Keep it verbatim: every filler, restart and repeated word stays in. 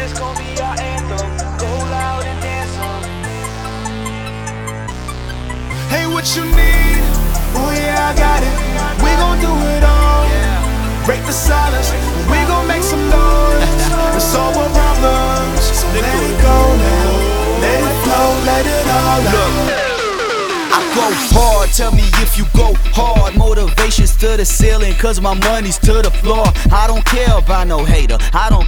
this gon' be our anthem. Go loud and dance on. Hey, what you need? Oh yeah, I got it. We gon' do it all. Break the silence. We gon' make some noise and solve our problems. So let it go now. Let it flow. Let it all out. I go hard, tell me if you go hard. Motivations to the ceiling, cause my money's to the floor. I don't care about no hater, I don't